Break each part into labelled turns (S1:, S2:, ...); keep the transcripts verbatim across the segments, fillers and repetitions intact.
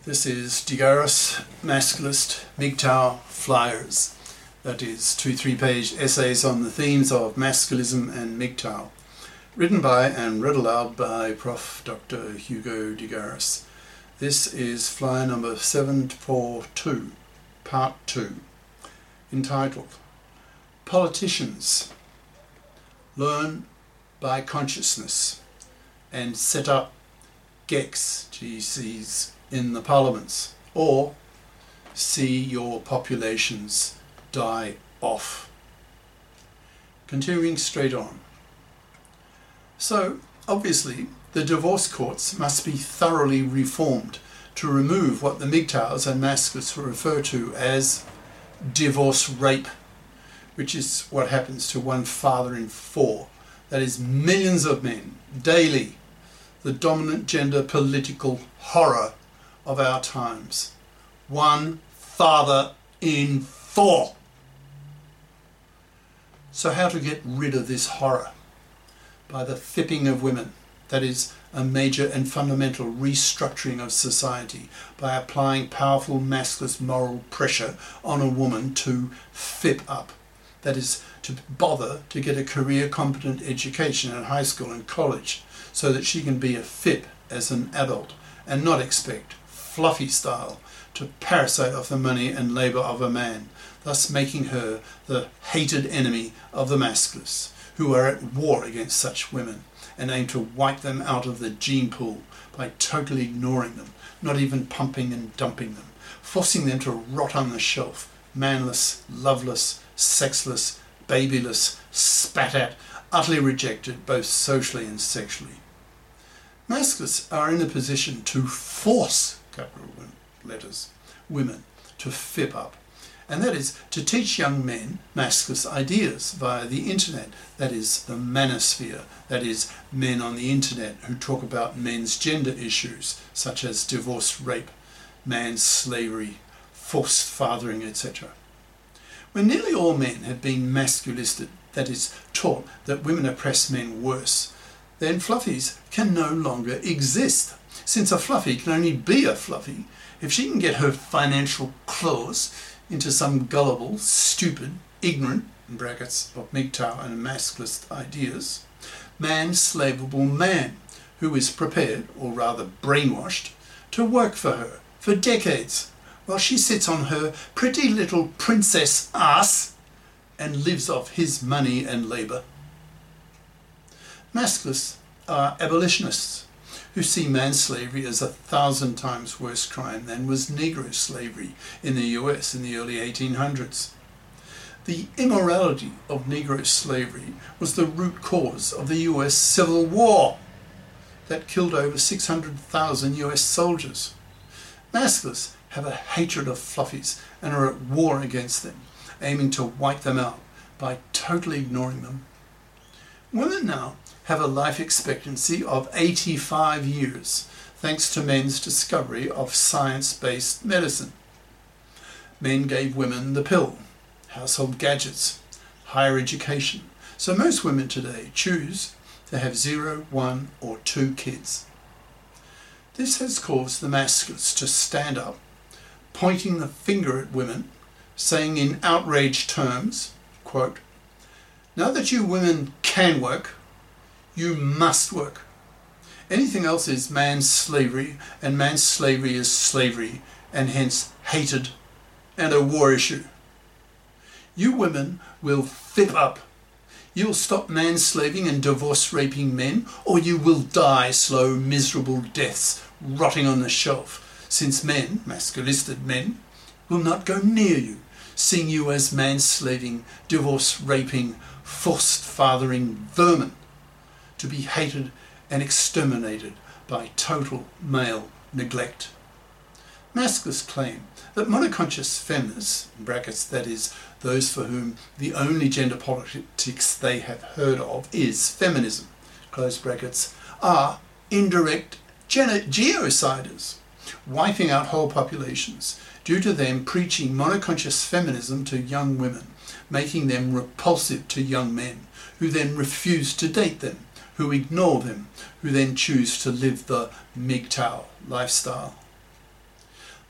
S1: This is Digaris, Masculist, M G T O W, Flyers. That is two three-page essays on the themes of masculism and M G T O W. Written by and read aloud by Professor Doctor Hugo Digaris. This is flyer number seven four two, part two, entitled Politicians Learn by Consciousness and Set Up GECs, G Cs, in the parliaments, or see your populations die off. Continuing straight on. So, obviously, the divorce courts must be thoroughly reformed to remove what the M G T O Ws and masculists refer to as divorce rape, which is what happens to one father in four. That is millions of men daily, the dominant gender political horror of our times. One father in four. So how to get rid of this horror? By the fipping of women. That is a major and fundamental restructuring of society, by applying powerful masculine moral pressure on a woman to fip up. That is, to bother to get a career competent education at high school and college so that she can be a fip as an adult and not expect, fluffy style, to parasite off the money and labour of a man, thus making her the hated enemy of the masculists, who are at war against such women and aim to wipe them out of the gene pool by totally ignoring them, not even pumping and dumping them, forcing them to rot on the shelf, manless, loveless, sexless, babyless, spat at, utterly rejected both socially and sexually. Masculists are in a position to force, capital letters, women to fip up, and that is to teach young men masculist ideas via the internet, that is the manosphere, that is men on the internet who talk about men's gender issues such as divorce, rape, man's slavery, forced fathering, et cetera. When nearly all men have been masculisted, that is taught that women oppress men worse, then fluffies can no longer exist, since a fluffy can only be a fluffy if she can get her financial claws into some gullible, stupid, ignorant, in brackets of M G T O W and masculist ideas, man-slavable man who is prepared, or rather brainwashed, to work for her for decades while she sits on her pretty little princess ass and lives off his money and labour. Masculists are abolitionists who see manslavery as a thousand times worse crime than was Negro slavery in the U S in the early eighteen hundreds. The immorality of Negro slavery was the root cause of the U S Civil War that killed over six hundred thousand U S soldiers. Masculists have a hatred of fluffies and are at war against them, aiming to wipe them out by totally ignoring them. Women now have a life expectancy of eighty-five years, thanks to men's discovery of science-based medicine. Men gave women the pill, household gadgets, higher education, so most women today choose to have zero, one or two kids. This has caused the masculists to stand up, pointing the finger at women, saying in outraged terms, quote, "Now that you women can work, you must work. Anything else is man's slavery, and man's slavery is slavery, and hence hated and a war issue. You women will fip up. You will stop manslaving and divorce raping men, or you will die slow, miserable deaths rotting on the shelf, since men, masculisted men, will not go near you, seeing you as manslaving, divorce raping, forced fathering vermin, to be hated and exterminated by total male neglect." Masculists claim that monoconscious feminists, in brackets that is, those for whom the only gender politics they have heard of is feminism, close brackets, are indirect genociders, wiping out whole populations due to them preaching monoconscious feminism to young women, making them repulsive to young men, who then refuse to date them, who ignore them, who then choose to live the M G T O W lifestyle.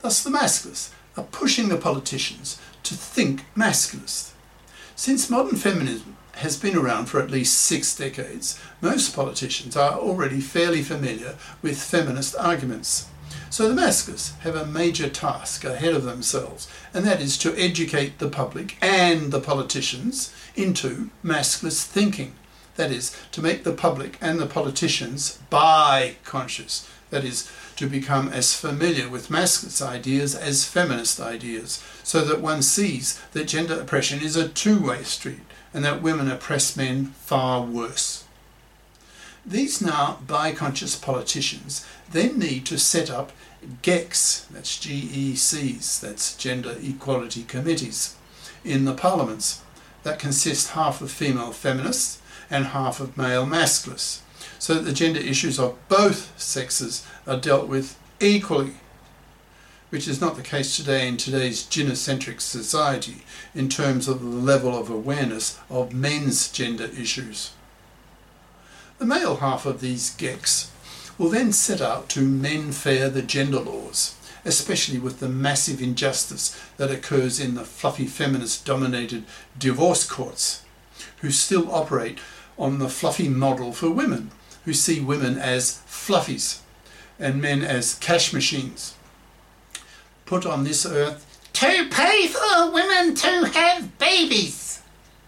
S1: Thus the masculists are pushing the politicians to think masculist. Since modern feminism has been around for at least six decades, most politicians are already fairly familiar with feminist arguments. So the masculists have a major task ahead of themselves, and that is to educate the public and the politicians into masculist thinking. That is, to make the public and the politicians bi-conscious. That is, to become as familiar with masculinist ideas as feminist ideas, so that one sees that gender oppression is a two-way street and that women oppress men far worse. These now bi-conscious politicians then need to set up G E Cs, that's G E Cs, that's Gender Equality Committees, in the parliaments that consist half of female feminists and half of male masculists, so that the gender issues of both sexes are dealt with equally, which is not the case today in today's gynocentric society in terms of the level of awareness of men's gender issues. The male half of these G E Cs will then set out to mend fair the gender laws, especially with the massive injustice that occurs in the fluffy feminist-dominated divorce courts, who still operate on the fluffy model for women, who see women as fluffies and men as cash machines, put on this earth to pay for women to have babies.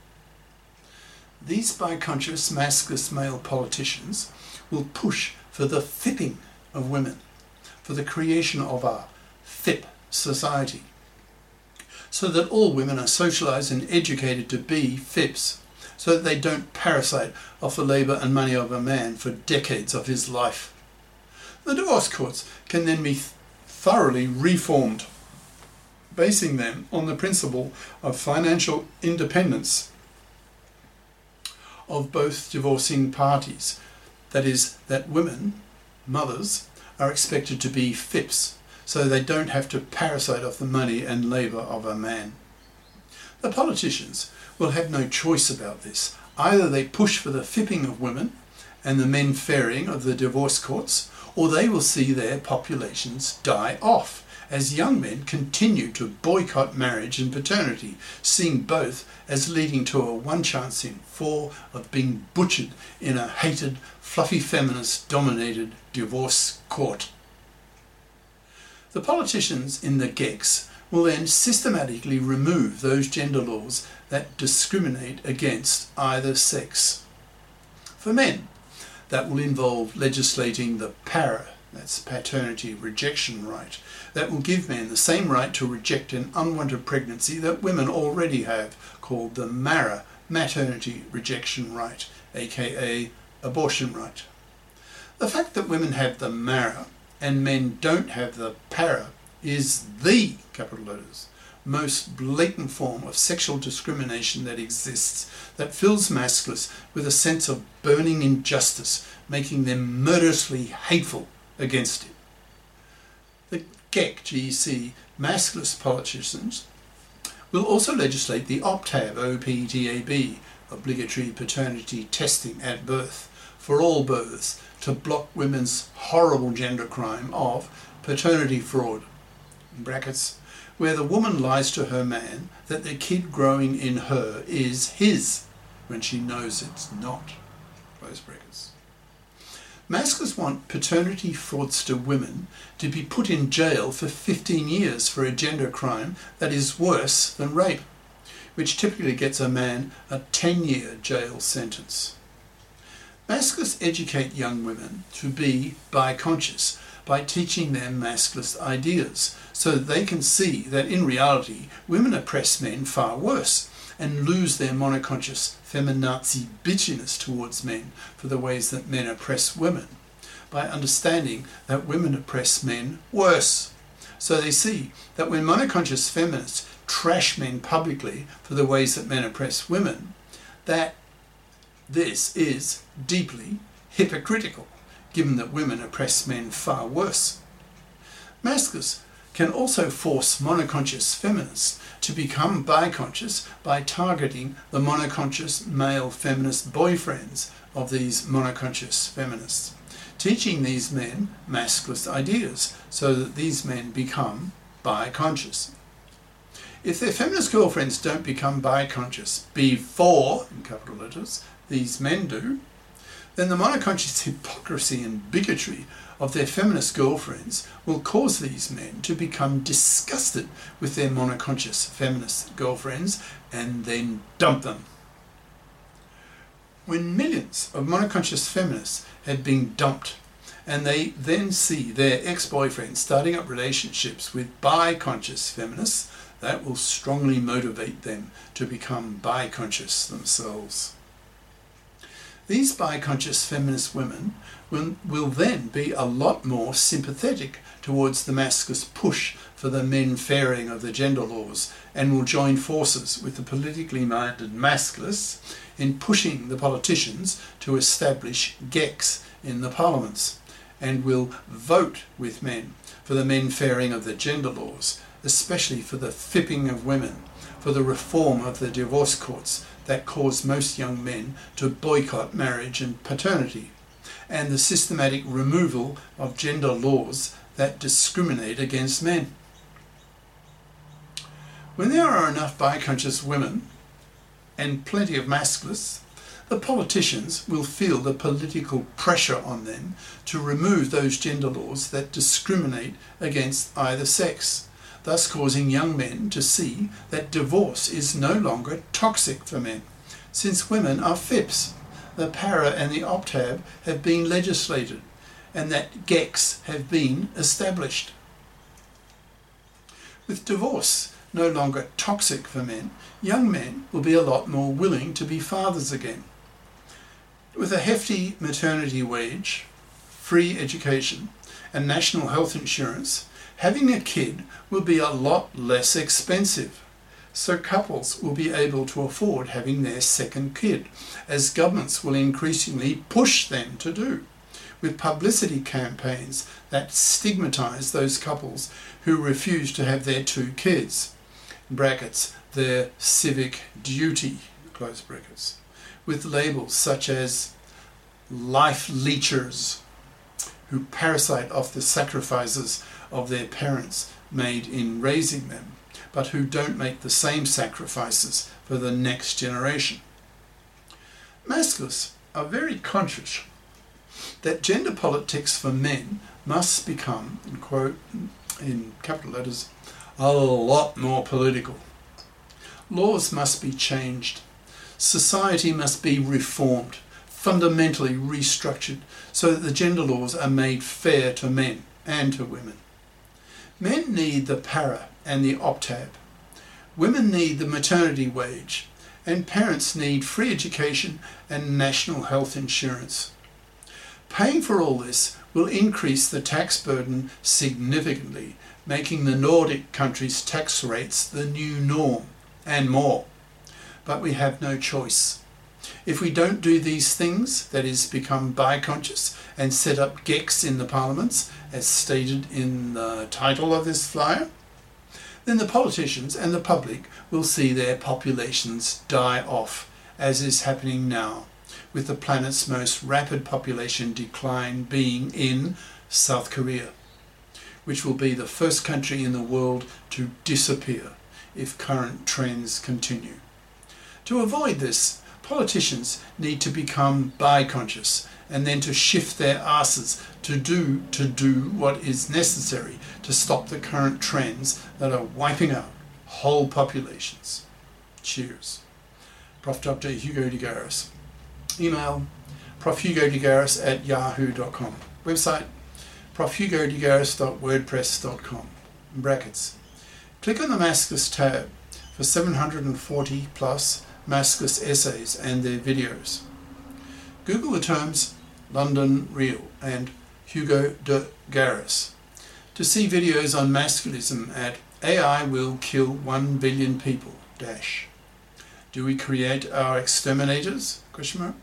S1: These bi-conscious masculist male politicians will push for the fipping of women, for the creation of a fip society, so that all women are socialised and educated to be fips, so that they don't parasite off the labour and money of a man for decades of his life. The divorce courts can then be thoroughly reformed, basing them on the principle of financial independence of both divorcing parties. That is, that women, mothers, are expected to be fips, so they don't have to parasite off the money and labour of a man. The politicians will have no choice about this. Either they push for the fipping of women and the men fairing of the divorce courts, or they will see their populations die off as young men continue to boycott marriage and paternity, seeing both as leading to a one chance in four of being butchered in a hated, fluffy feminist-dominated divorce court. The politicians in the G E Cs will then systematically remove those gender laws that discriminate against either sex. For men, that will involve legislating the PARA, that's paternity rejection right, that will give men the same right to reject an unwanted pregnancy that women already have, called the MARA, maternity rejection right, aka abortion right. The fact that women have the MARA and men don't have the PARA is the, capital letters, most blatant form of sexual discrimination that exists, that fills masculists with a sense of burning injustice, making them murderously hateful against it. The G E C, G E C, masculist politicians will also legislate the OPTAB, O P T A B, obligatory paternity testing at birth, for all births, to block women's horrible gender crime of paternity fraud, in brackets, where the woman lies to her man that the kid growing in her is his when she knows it's not, close brackets. Masculists want paternity fraudster women to be put in jail for fifteen years for a gender crime that is worse than rape, which typically gets a man a ten-year jail sentence. Masculists educate young women to be bi-conscious by teaching them masculist ideas, so that they can see that in reality women oppress men far worse and lose their monoconscious feminazi bitchiness towards men for the ways that men oppress women, by understanding that women oppress men worse. So they see that when monoconscious feminists trash men publicly for the ways that men oppress women, that this is deeply hypocritical, given that women oppress men far worse. Masculists can also force monoconscious feminists to become bi-conscious by targeting the monoconscious male feminist boyfriends of these monoconscious feminists, teaching these men masculist ideas so that these men become bi-conscious. If their feminist girlfriends don't become bi-conscious before, in capital letters, these men do, then the monoconscious hypocrisy and bigotry of their feminist girlfriends will cause these men to become disgusted with their monoconscious feminist girlfriends and then dump them. When millions of monoconscious feminists had been dumped and they then see their ex-boyfriends starting up relationships with bi-conscious feminists, that will strongly motivate them to become bi-conscious themselves. These bi-conscious feminist women will, will then be a lot more sympathetic towards the masculinist push for the men fairing of the gender laws and will join forces with the politically minded masculists in pushing the politicians to establish gex in the parliaments, and will vote with men for the men fairing of the gender laws, especially for the fipping of women, for the reform of the divorce courts that cause most young men to boycott marriage and paternity, and the systematic removal of gender laws that discriminate against men. When there are enough bi-conscious women and plenty of masculists, the politicians will feel the political pressure on them to remove those gender laws that discriminate against either sex, thus causing young men to see that divorce is no longer toxic for men, since women are F I Ps, the para and the optab have been legislated, and that gex have been established. With divorce no longer toxic for men, young men will be a lot more willing to be fathers again. With a hefty maternity wage, free education, and national health insurance, having a kid will be a lot less expensive, so couples will be able to afford having their second kid, as governments will increasingly push them to do, with publicity campaigns that stigmatise those couples who refuse to have their two kids, in brackets, their civic duty, close brackets, with labels such as life leechers, who parasite off the sacrifices of their parents made in raising them, but who don't make the same sacrifices for the next generation. Masculists are very conscious that gender politics for men must become, in quote, in capital letters, a lot more political. Laws must be changed. Society must be reformed, fundamentally restructured, so that the gender laws are made fair to men and to women. Men need the para and the optab. Women need the maternity wage, and parents need free education and national health insurance. Paying for all this will increase the tax burden significantly, making the Nordic countries' tax rates the new norm, and more. But we have no choice. If we don't do these things, that is, become bi-conscious and set up gex in the parliaments, as stated in the title of this flyer, then the politicians and the public will see their populations die off, as is happening now, with the planet's most rapid population decline being in South Korea, which will be the first country in the world to disappear if current trends continue. To avoid this, politicians need to become bi-conscious and then to shift their asses to do to do what is necessary to stop the current trends that are wiping out whole populations. Cheers. Professor Doctor Hugo de Garis. Email profhugodegaris at yahoo dot com. Website profhugodegaris dot wordpress dot com. In brackets. Click on the Maskless tab for seven hundred forty plus Maskless essays and their videos. Google the terms London Real and Hugo de Garis to see videos on masculism at A I Will Kill One Billion People dash. Do we create our exterminators? Question mark.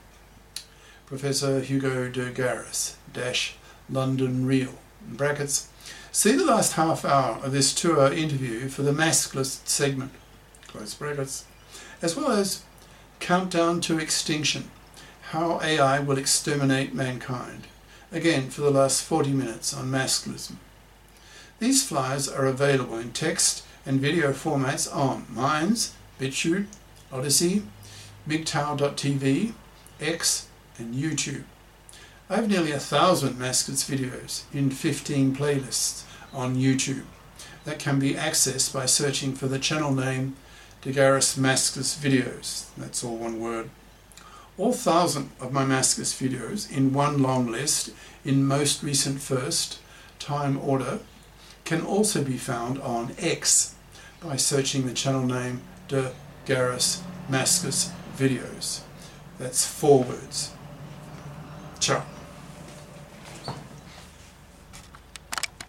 S1: Professor Hugo de Garis dash London Real in brackets. See the last half hour of this two-hour interview for the maskless segment, close brackets, as well as Countdown to Extinction, How A I Will Exterminate Mankind, again for the last forty minutes on masculism. These flyers are available in text and video formats on Minds, BitChute, Odyssey, M G T O W dot T V, X and YouTube. I have nearly a thousand Mascot's videos in fifteen playlists on YouTube that can be accessed by searching for the channel name Degaris Mascot's Videos. That's all one word. All thousand of my Mascot's videos in one long list in most recent first time order can also be found on X by searching the channel name Degaris Mascot's Videos. That's four words. Ciao.